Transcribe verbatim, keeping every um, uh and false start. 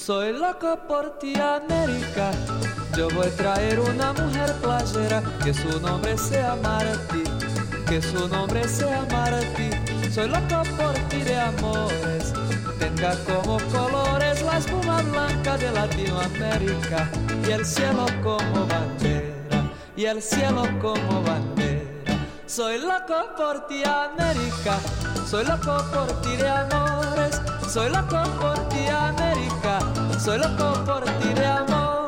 Soy loco por ti, América. Yo voy a traer una mujer playera, que su nombre sea Martí, que su nombre sea Martí. Soy loco por ti de amores, tenga como colores la espuma blanca de Latinoamérica y el cielo como bandera, y el cielo como bandera. Soy loco por ti, América, soy loco por ti de amores, soy loco por ti, América, soy loco por ti de amores.